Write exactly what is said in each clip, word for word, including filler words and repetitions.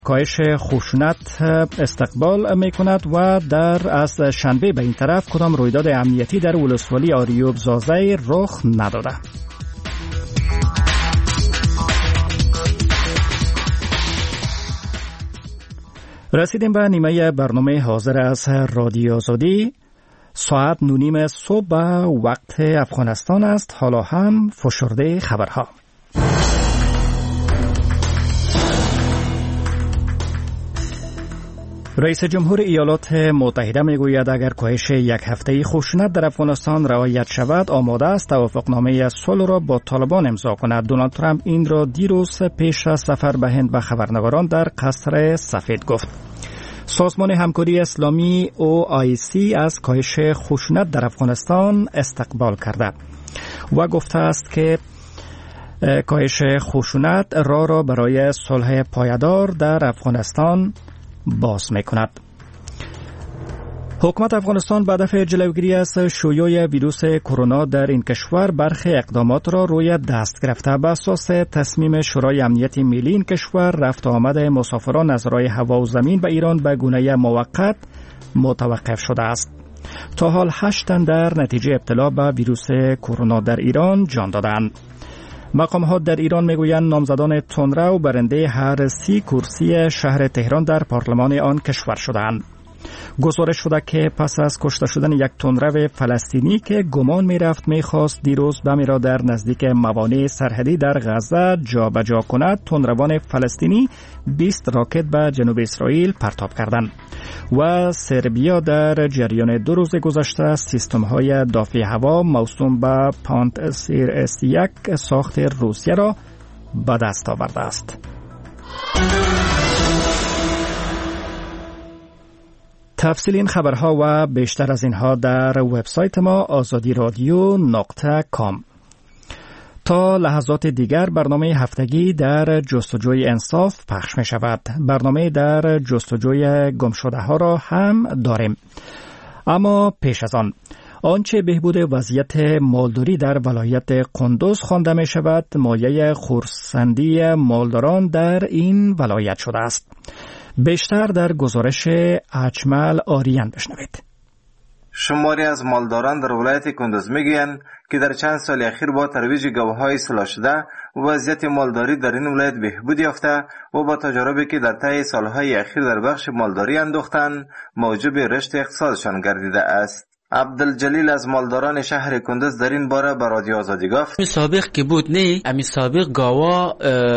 کاهش خشونت استقبال می کند و در از شنبه به این طرف کدام رویداد امنیتی در ولسوالی آریوب زازی رخ نداده. رسیدیم به نیمه برنامه حاضر از رادیو آزادی. ساعت نونیم صبح به وقت افغانستان است. حالا هم فشرده خبرها. رئیس جمهور ایالات متحده میگوید اگر کاهش یک هفته‌ای خشونت در افغانستان رعایت شود آماده است توافقنامه صلح را با طالبان امضا کند. دونالد ترامپ این را دیروز پیش از سفر به هند به خبرنگاران در قصر سفید گفت. سازمان همکاری اسلامی او آی سی از کاهش خشونت در افغانستان استقبال کرده و گفته است که کاهش خشونت راه را برای صلح پایدار در افغانستان باز می‌کند. حکومت افغانستان به هدف جلوگیری از شیوع ویروس کرونا در این کشور برخی اقدامات را روی دست گرفته. به اساس تصمیم شورای امنیت ملی این کشور رفت آمد مسافران از راه هوا و زمین به ایران به گونه موقت متوقف شده است. تا حال هشت تن در نتیجه ابتلا به ویروس کرونا در ایران جان دادند. مقام ها در ایران میگویند نامزدان تندرو برنده هر سی کرسی شهر تهران در پارلمان آن کشور شدند. گزارش شده که پس از کشته شدن یک تندرو فلسطینی که گمان میرفت میخواست دیروز بمی را در نزدیک موانع سرحدی در غزه جابجا کند، تندروان فلسطینی بیست راکت به جنوب اسرائیل پرتاب کردند و سربیا در جریان دو روز گذشته سیستم های دافع هوا موسوم به پانتسیر اس یک ساخت روسیه را به دست آورده است. تفصیل این خبرها و بیشتر از اینها در وبسایت ما آزادی رادیو نقطه کام. تا لحظات دیگر برنامه هفتگی در جستجوی انصاف پخش می شود. برنامه در جستجوی گمشده ها را هم داریم. اما پیش از آن آنچه بهبود وضعیت مالداری در ولایت قندوز خوانده می شود مایه خرسندی مالداران در این ولایت شده است. بیشتر در گزارش اجمل آریان بشنوید. شماری از مالداران در ولایت کندوز میگویند که در چند سال اخیر با ترویج گاوهای اصلاح شده وضعیت مالداری در این ولایت بهبود یافته و با تجاربی که در طی سالهای اخیر در بخش مالداری اندوختند موجب رشد اقتصادشان گردیده است. عبدالجلیل از مالداران شهر کندوز در این باره به رادیو آزادی گفت امی سابق که بود نه امی سابق گاوا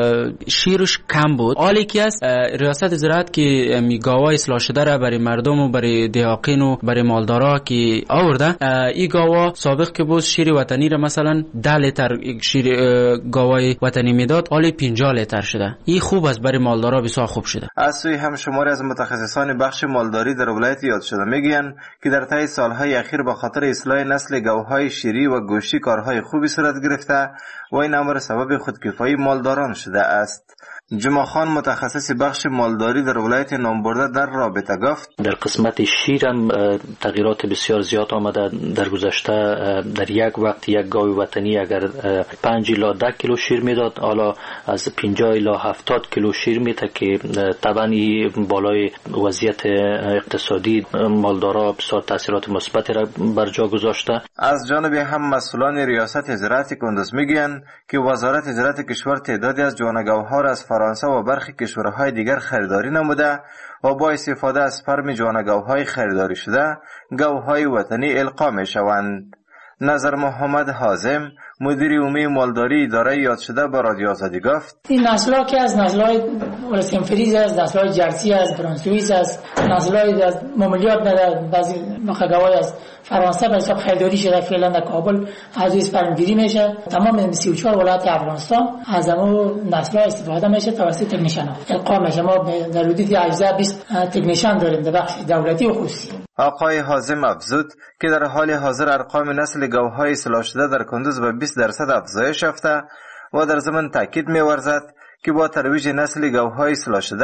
شیرش کم بود، حالی که از ریاست زراعت که امی گاوا اصلاح شده را برای مردم و برای دهاقین و برای مالدارا که آورده، این گاوا سابق که بود شیر وطنی را مثلا ده لیتر شیر گاوای وطنی میداد، حالی پنجاه لیتر شده. این خوب است برای مالدارا، بسیار خوب شده. از سوی هم شماری از متخصصان بخش مالداری در ولایت یاد شده میگویند که در طی سالهای اخیر به خاطر اصلاح نسل گاوهای شیری و گوشتی کارهای خوبی صورت گرفته و این امر سبب خودکفایی مالداران شده است. جمعه خان متخصص بخش مالداری در ولایت نامبرده در رابطه گفت در قسمت شیر هم تغییرات بسیار زیاد آمده. در گذشته در یک وقت یک گاو وطنی اگر پنج الی ده کیلو شیر میداد، حالا از پنجاه الی هفتاد کیلو شیر میده که طبعا بالای وضعیت اقتصادی مالدارا بسیار تاثیرات مثبتی را بر جا گذاشته. از جانب هم مسئولان ریاست زراعت کندوز میگویند که وزارت زراعت کشور تعدادی از جوانگاوها را از فرانسه و برخی کشورهای دیگر خریداری نموده و با استفاده از سپرم جوانگاوهای خریداری شده گاوهای وطنی القا می شوند. نظر محمد حازم مدیر عمومی مالداری اداره یاد شده با رادیو آزادی گفت این نسل‌ها که از نسل‌های ولسیم فریز است، نسل‌های جرسی است، فرانسویس است، نسل‌های از مملیات ندارد. بعضی مخگاوای از فرانسه به حساب خریداری شده فعلا در کابل از اسپرمگیری میشه. تمام سی و چهار ولایت افغانستان از همون نسل‌ها استفاده میشه توسط تکنیشن‌ها القا میشه. ما در حدود هجده بیست تکنیشن داریم در بخش دولتی و خصوصی. آقای حازم افزود که در حال حاضر ارقام نسل گاوهای اصلاح شده در کندوز به بیست درصد افزایش یافته و در ضمن تاکید می‌ورزد که با ترویج نسل گاوهای اصلاح شده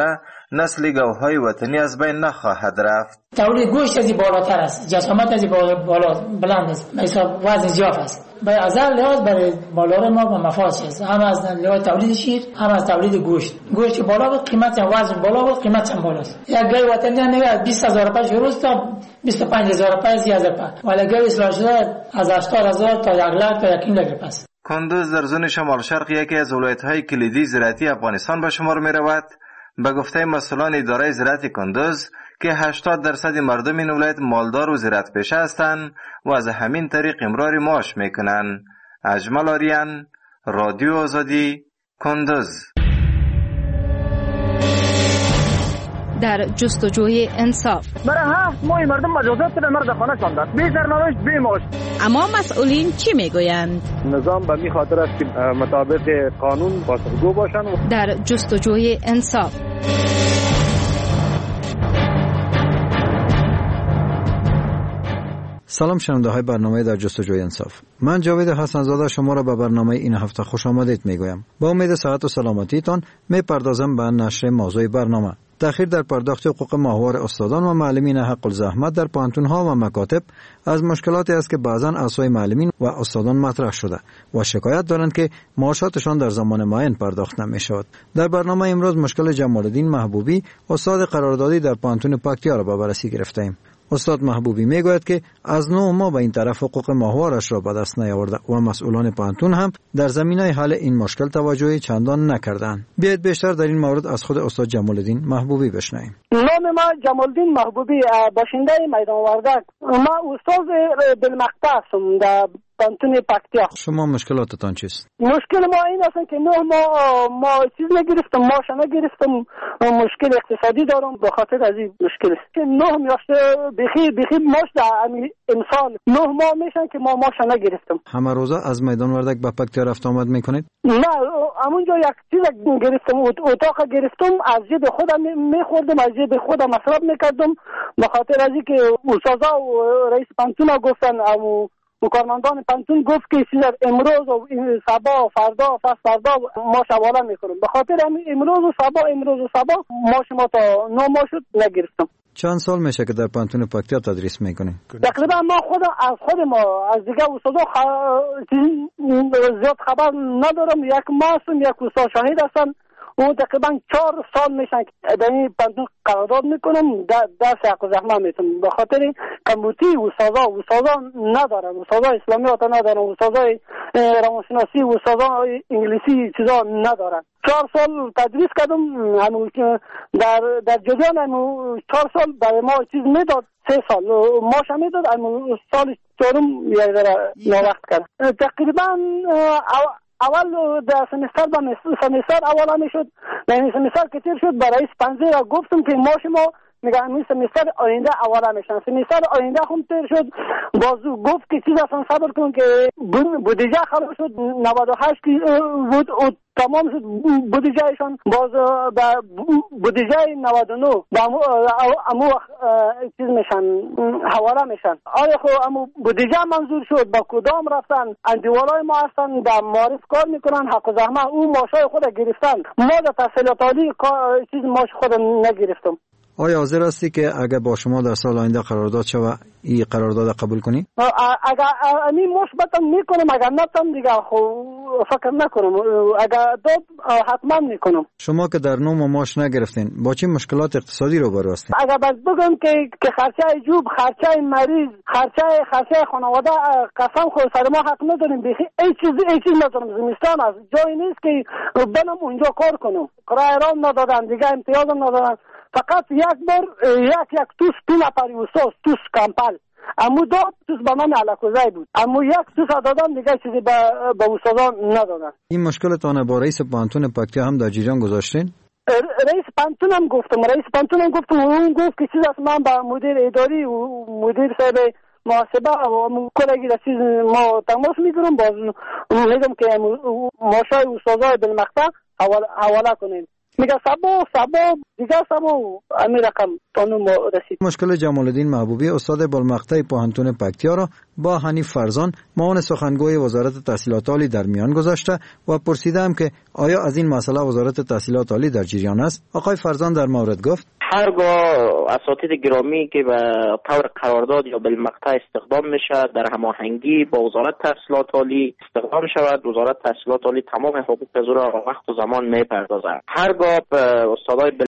نسل گوهای وطنی از بین نخواهد رفت. تولید گوشت از بالاتر است، جسامت از بالا بلند است، مثلا وزن زیاد است. برای ازل لحاظ برای بالار ما و مفاصل است، هم از لحاظ تولید شیر هم از تولید گوشت. گوشت بالا بود، قیمت هم وزن بالا بود، قیمت هم بالا است. یک گای وطنی نگاه بیست هزار روپیه روز تا بیست و پنج هزار روپیه سی هزار روپیه، ولی گای اصلاح شده از هشتاد هزار تا یک لاک تا یک لاک است. کندوز در زون شمال شرق یکی از ولایت‌های کلیدی زراعتی افغانستان به شمار می‌رود. به گفته مسئولان اداره زراعت کندوز که هشتاد درصد مردم این ولایت مالدار و زراعت پیشه هستند و از همین طریق امرار معاش میکنند. اجمل آریان، رادیو آزادی، کندوز. در جستجوی انصاف برای ها ما مردم مجازات به مرد خانه شاندن، بی سرنوشت بی معاش. اما مسئولین چی میگویند؟ نظام به می خاطر است که مطابق قانون پاسخگو باشند. در جستجوی انصاف. سلام شنونده های برنامه در جستجوی انصاف. من جاوید حسن زاده شما را به برنامه این هفته خوش آمدید میگویم. با امید صحت و سلامتیتان میپردازم به نشر موضوع برنامه. تأخیر در پرداخت حقوق ماهوار استادان و معلمین حق الزحمت در پانتون‌ها و مکاتب از مشکلاتی است که بعضاً از سوی معلمین و استادان مطرح شده و شکایت دارند که معاشاتشان در زمان معین پرداخت نمی‌شود. در برنامه امروز مشکل جمال الدین محبوبی استاد قراردادی در پانتون پکتیا را به بررسی گرفتیم. استاد محبوبی میگوید که از نو ما به این طرف حقوق ماهوارش را به دست نیاورده و مسئولان پانتون هم در زمینه حل این مشکل توجهی چندان نکردند. بیایید بیشتر در این مورد از خود استاد جمال الدین محبوبی بشنویم. نام ما جمال الدین محبوبی، باشنده میدان وردک. ما استاد بالمقطع هستم در پانتون پکتیا. شما مشکلاتتان چیست؟ مشکل ما این است که نه ما ما چیز نگرفتم، ماش نگرفتم، مشکل اقتصادی دارم به خاطر از این مشکل است که نه میاشته بخی بخی ماش در امسال نه ماه میشن که ما ماش نگرفتم. همه روزه از میدان وردک به پکتیا رفت آمد میکنید؟ نه، همونجا یک چیز گرفتم، اتاق گرفتم، از جیب خودم میخوردم، از جیب خودم مصرف میکردم به خاطر از اینکه استادا و رئیس پانتون گفتن او کارمندان پانتون گفت که سیزر امروز و صبا فردا پس فردا ماش حواله میکنم. به خاطر امروز و صبا امروز و صبا ماش ما تا نو ماه شد نگرفتم. چند سال میشه که در پانتون پکتیا تدریس میکنید؟ تقریبا ما خود از خود ما از دیگه استادا خ... زیاد خبر ندارم. یک ماه هستم، یک استاد شاهد هستن، اون تقریبا چهار سال میشن که در این پانتون قرارداد میکنم، درس حق زحمت میتونم. به خاطر کمبوتی استادا استادا ندارن، استادا اسلامیات ندارن، استادا روانشناسی، استادا انگلیسی چیزا ندارن. چهار سال تدریس کردم، همون در در جریان همون چهار سال برای ما چیز میداد، سه سال ماش میداد، همون سال چهارم یک ذره نوقت کرد. تقریبا اول در سمستر با سمستر اول میشد، در این سمستر که تیر شد برای پنجه را گفتم که ماش ما میگه این سمستر آینده اولا میشن. سمستر آینده هم تیر شد، بازو گفت که چیز اصلا صبر کن که بودجه خراب شد، نود و هشت بود و تمام شد بودجهشان، باز به بودجه نود و نه امو چیز میشن حواله میشن. آیا خب امو بودجه منظور شد، با کدام رفتن اندیوالای ما هستن در معارف کار میکنن، حق زحمه او ماشای خود گرفتن، ما در تحصیلات عالی چیز ماش خود نگرفتم. آیا حاضر هستی که اگر با شما در سال آینده قرارداد شود این قرارداد قبول کنی؟ اگر امی مثبت میکنم، اگر نتم دیگه خب فکر نکنم، اگر داد حتما میکنم. شما که در نوم و ماش نگرفتین با چه مشکلات اقتصادی رو برو هستین؟ اگر بس بگم که که خرچه جوب، خرچه مریض، خرچه خرچه خانواده قسم خود سر ما حق نداریم. بخی ای چیز ای چیز ندارم. زمستان است، جایی نیست که بنم اونجا کار کنم. کرایه رام ندادن، دیگه امتیازم ندادن. فقط یک بار یک یک توس دو نفری استاد توس کمپل امو داد، توس به من علاقوزای بود، امو یک توس دادن، دیگه چیزی به به استادان ندادن. این مشکلتان با رئیس پانتون پکتیا هم در جریان گذاشتین؟ رئیس پانتون هم گفتم، رئیس پانتون هم گفتم، اون گفت که چیز است من با مدیر اداری و مدیر صاحب محاسبه و کلگی در چیز ما تماس میگیرم، باز میگم که ماشای استادای بالمقطع حواله کنیم. میگه سبا سبا دیگه سبا همین رقم تانو ما رسید. مشکل جمال الدین محبوبی استاد بالمقطع پوهنتون پکتیا را با حنیف فرزان معاون سخنگوی وزارت تحصیلات عالی در میان گذاشته و پرسیدم که آیا از این مسئله وزارت تحصیلات عالی در جریان است. آقای فرزان در مورد گفت هرگاه اساتید گرامی که به طور قرارداد یا بالمقطع استخدام میشه در هماهنگی با وزارت تحصیلات عالی استخدام شود، وزارت تحصیلات عالی تمام حقوق از او را وقت و زمان میپردازد. هرگاه استادای